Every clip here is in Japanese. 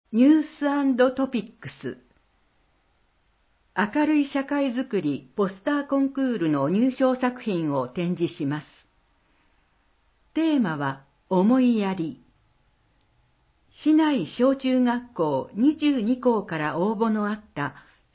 ニュース&トピックス。明るい社会づくりポスターコンクールの入賞作品を展示します。テーマは思いやり。市内小中学校22校から応募のあった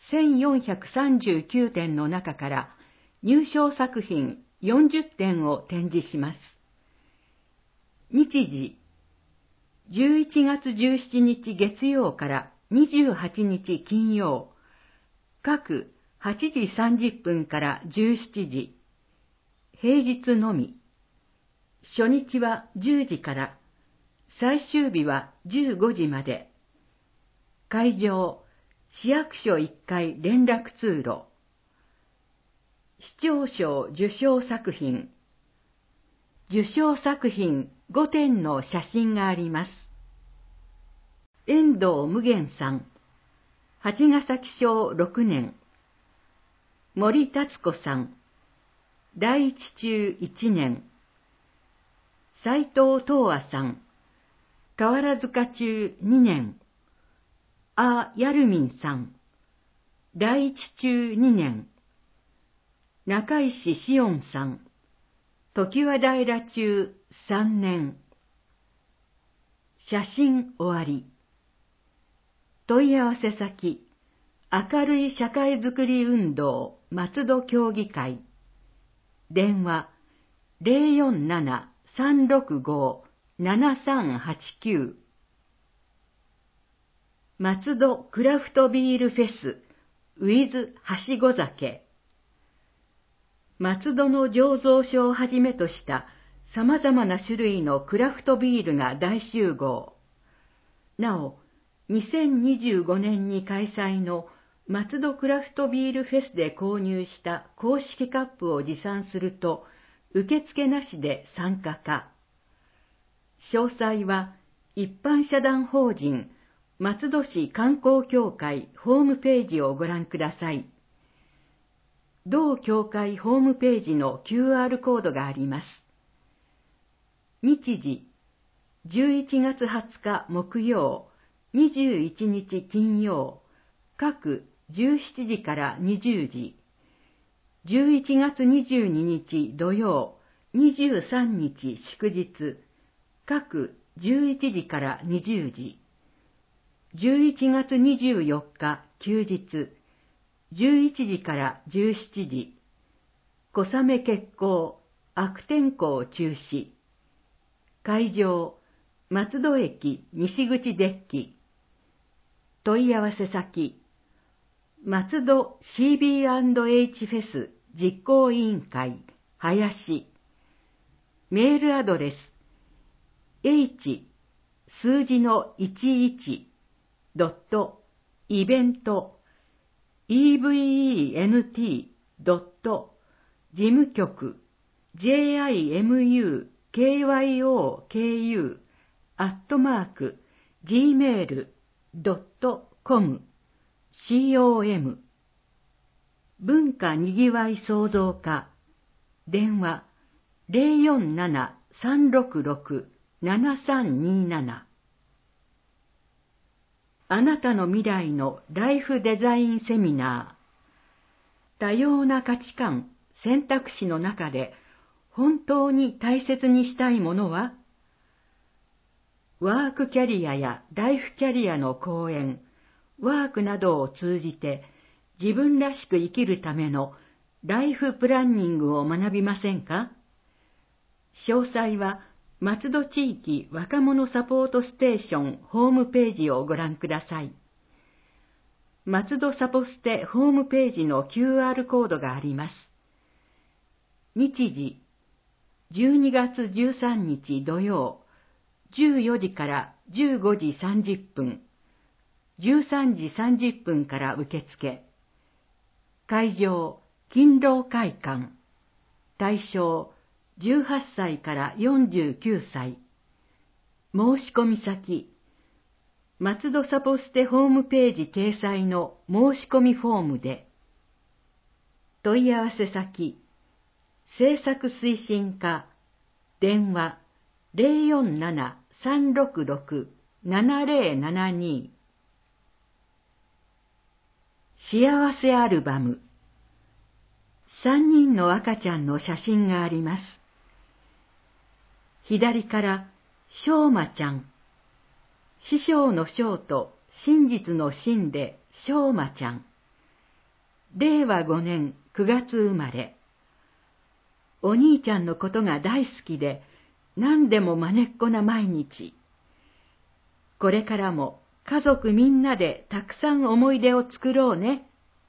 1439点の中から入賞作品40点を展示します。日時11月17日月曜から28日金曜、各8時30分から17時、平日のみ。初日は10時から、最終日は15時まで。会場、市役所1階連絡通路。市長賞受賞作品。受賞作品5点の写真があります。遠藤無限さん、八ヶ崎小6年。森達子さん、第一中1年。斉藤東亜さん、河原塚中2年。やるみんさん、第一中2年。中石しおんさん、常盤平中3年。写真終わり。問い合わせ先、明るい社会づくり運動松戸協議会。電話 047-365-7389。松戸クラフトビールフェス with はしご酒。松戸の醸造所をはじめとした様々な種類のクラフトビールが大集合。なお、2025年に開催の松戸クラフトビールフェスで購入した公式カップを持参すると、受付なしで参加可。詳細は一般社団法人松戸市観光協会ホームページをご覧ください。同協会ホームページの QR コードがあります。日時11月20日木曜、21日金曜、各17時から20時。11月22日土曜、23日祝日、各11時から20時。11月24日休日、11時から17時。小雨決行、悪天候中止。会場、松戸駅西口デッキ。問い合わせ先、松戸 CB&H フェス実行委員会、林。メールアドレス、h 数字の11ドットイベント event ドット事務局 jimukyoku アットマーク gmail.com com 文化にぎわい創造課電話 047-366-7327。あなたの未来のライフデザインセミナー。多様な価値観、選択肢の中で本当に大切にしたいものは？ワークキャリアやライフキャリアの講演、ワークなどを通じて自分らしく生きるためのライフプランニングを学びませんか？詳細は松戸地域若者サポートステーションホームページをご覧ください。松戸サポステホームページの QR コードがあります。日時12月13日土曜、14時から15時30分、13時30分から受付。会場、勤労会館。対象、18歳から49歳。申し込み先、松戸サポステホームページ掲載の申し込みフォームで。問い合わせ先、制作推進課、電話 047-366-7072 幸せアルバム。3人の赤ちゃんの写真があります。左から、しょうまちゃん。師匠の章と真実の真でしょうまちゃん。令和5年9月生まれ。お兄ちゃんのことが大好きで、何でもまねっこな毎日。これからも家族みんなでたくさん思い出を作ろうね。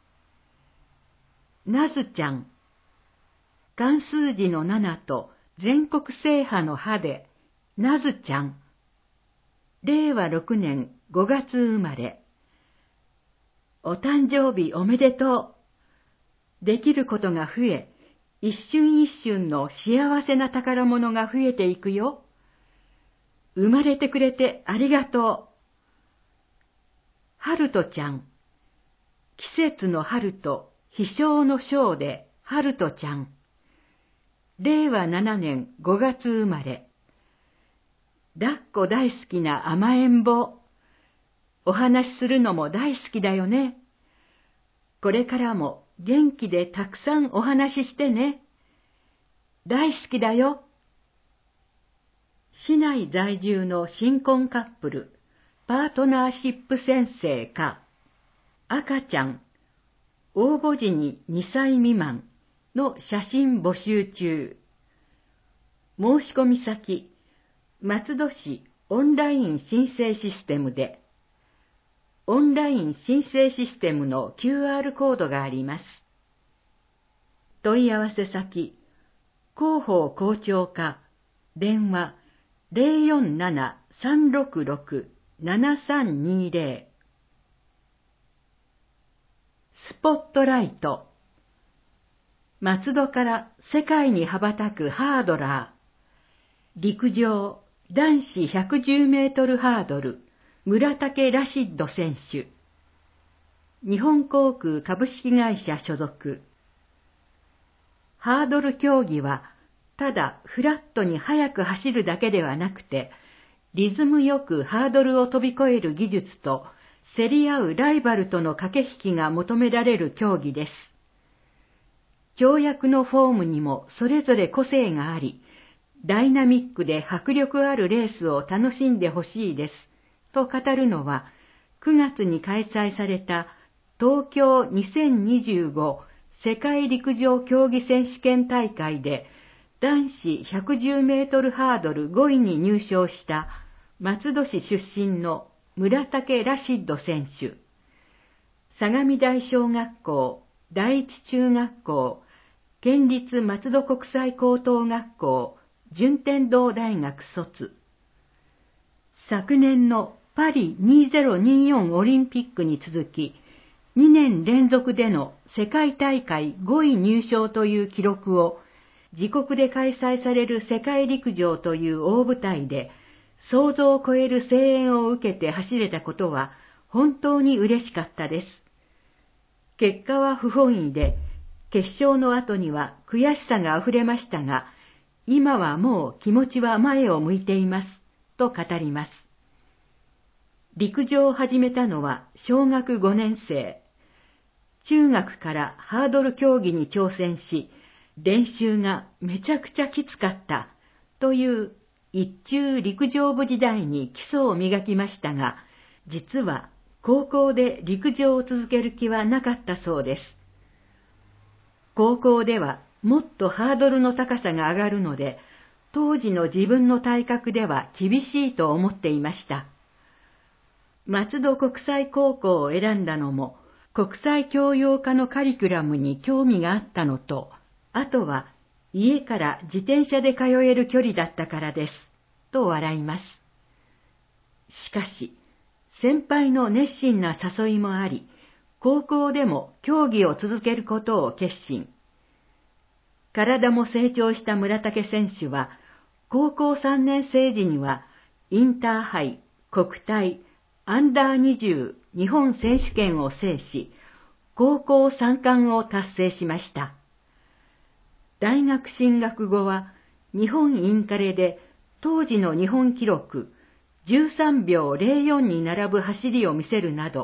なずちゃん。漢数字の7と全国制覇の覇で、なずちゃん。令和6年5月生まれ。お誕生日おめでとう。できることが増え、一瞬一瞬の幸せな宝物が増えていくよ。生まれてくれてありがとう。はるとちゃん。季節の春と飛翔の翔ではるとちゃん。令和7年5月生まれ。抱っこ大好きな甘えん坊。お話しするのも大好きだよね。これからも元気でたくさんお話ししてね。大好きだよ。市内在住の新婚カップル、パートナーシップ宣誓か、赤ちゃん、応募時に2歳未満の写真募集中。申し込み先、松戸市オンライン申請システムで、オンライン申請システムの QR コードがあります。問い合わせ先、広報校長課、電話 047-366-7320。スポットライト。松戸から世界に羽ばたくハードラー。陸上男子110メートルハードル、村竹ラシッド選手。日本航空株式会社所属。ハードル競技は、ただフラットに速く走るだけではなくて、リズムよくハードルを飛び越える技術と、競り合うライバルとの駆け引きが求められる競技です。跳躍のフォームにもそれぞれ個性があり、ダイナミックで迫力あるレースを楽しんでほしいです、と語るのは、9月に開催された東京2025世界陸上競技選手権大会で、男子110メートルハードル5位に入賞した松戸市出身の村竹ラシッド選手。相模台小学校、第一中学校、県立松戸国際高等学校、順天堂大学卒。昨年のパリ2024オリンピックに続き、2年連続での世界大会5位入賞という記録を、自国で開催される世界陸上という大舞台で、想像を超える声援を受けて走れたことは本当に嬉しかったです。結果は不本意で、決勝の後には悔しさがあふれましたが、今はもう気持ちは前を向いています、と語ります。陸上を始めたのは小学5年生。中学からハードル競技に挑戦し、練習がめちゃくちゃきつかったという一中陸上部時代に基礎を磨きましたが、実は高校で陸上を続ける気はなかったそうです。高校ではもっとハードルの高さが上がるので、当時の自分の体格では厳しいと思っていました。松戸国際高校を選んだのも、国際教養科のカリキュラムに興味があったのと、あとは家から自転車で通える距離だったからです、と笑います。しかし、先輩の熱心な誘いもあり、高校でも競技を続けることを決心。体も成長した村竹選手は、高校3年生時には、インターハイ、国体、アンダー20日本選手権を制し、高校3冠を達成しました。大学進学後は、日本インカレで当時の日本記録13秒04に並ぶ走りを見せるなど、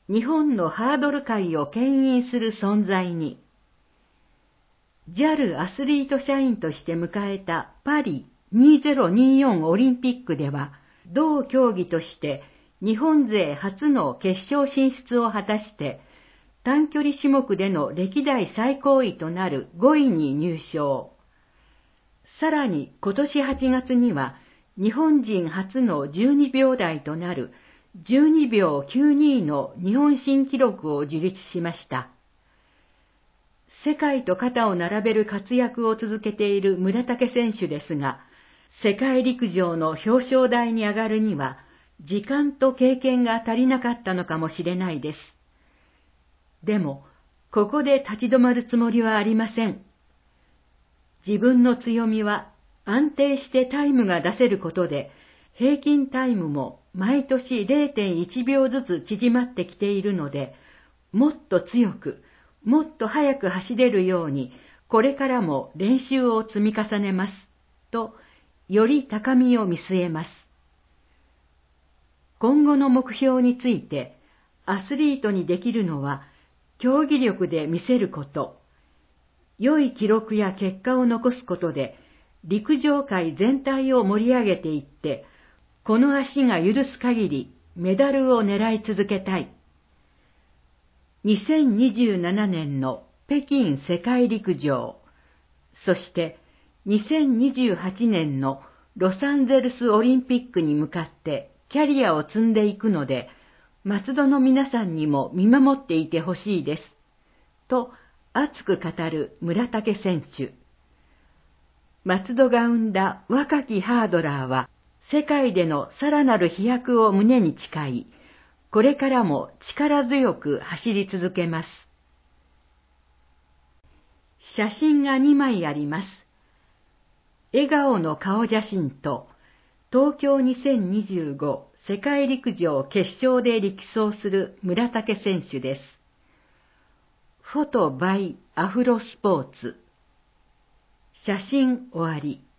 日本のハードル界を牽引する存在に。JAL アスリート社員として迎えたパリ2024オリンピックでは、同競技として日本勢初の決勝進出を果たして、短距離種目での歴代最高位となる5位に入賞。さらに今年8月には、日本人初の12秒台となる12秒92の日本新記録を樹立しました。世界と肩を並べる活躍を続けている村竹選手ですが、世界陸上の表彰台に上がるには、時間と経験が足りなかったのかもしれないです。でも、ここで立ち止まるつもりはありません。自分の強みは安定してタイムが出せることで、平均タイムも毎年 0.1 秒ずつ縮まってきているので、もっと強く、もっと速く走れるように、これからも練習を積み重ねます、と、より高みを見据えます。今後の目標について、アスリートにできるのは、競技力で見せること、良い記録や結果を残すことで、陸上界全体を盛り上げていって、この足が許す限りメダルを狙い続けたい。2027年の北京世界陸上、そして2028年のロサンゼルスオリンピックに向かってキャリアを積んでいくので、松戸の皆さんにも見守っていてほしいです。と熱く語る村竹選手。松戸が生んだ若きハードラーは、世界でのさらなる飛躍を胸に誓い、これからも力強く走り続けます。写真が2枚あります。笑顔の顔写真と、東京2025世界陸上決勝で力走する村竹選手です。フォトバイアフロスポーツ。写真終わり。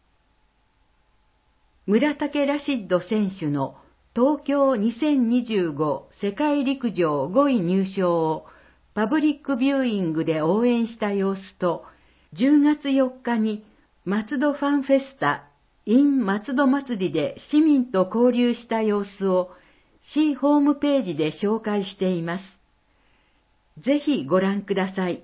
村竹ラシッド選手の東京2025世界陸上5位入賞をパブリックビューイングで応援した様子と、10月4日に松戸ファンフェスタ in 松戸祭りで市民と交流した様子を市ホームページで紹介しています。ぜひご覧ください。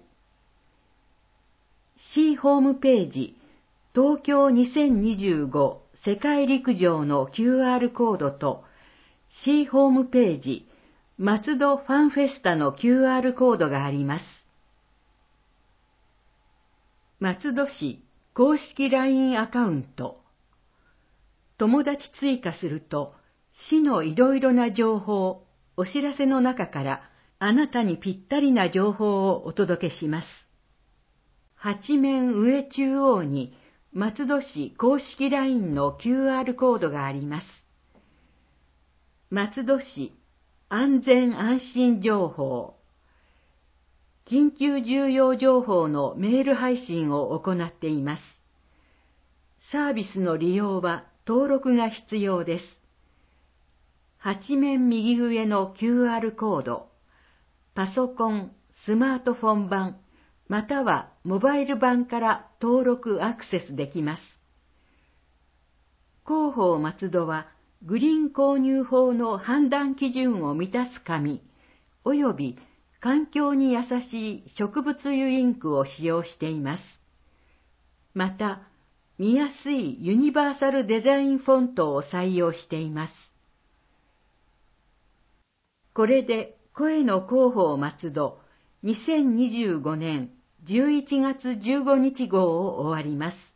市ホームページ、東京2025世界陸上の QR コードと、市ホームページ、松戸ファンフェスタの QR コードがあります。松戸市公式 LINE アカウント。友達追加すると、市のいろいろな情報、お知らせの中からあなたにぴったりな情報をお届けします。8面上中央に松戸市公式 LINE の QR コードがあります。松戸市安全安心情報。緊急重要情報のメール配信を行っています。サービスの利用は登録が必要です。8面右上の QR コード、パソコン、スマートフォン版、またはモバイル版から登録アクセスできます。広報松戸はグリーン購入法の判断基準を満たす紙、および環境に優しい植物油インクを使用しています。また、見やすいユニバーサルデザインフォントを採用しています。これで声の広報松戸2025年11月15日号を終わります。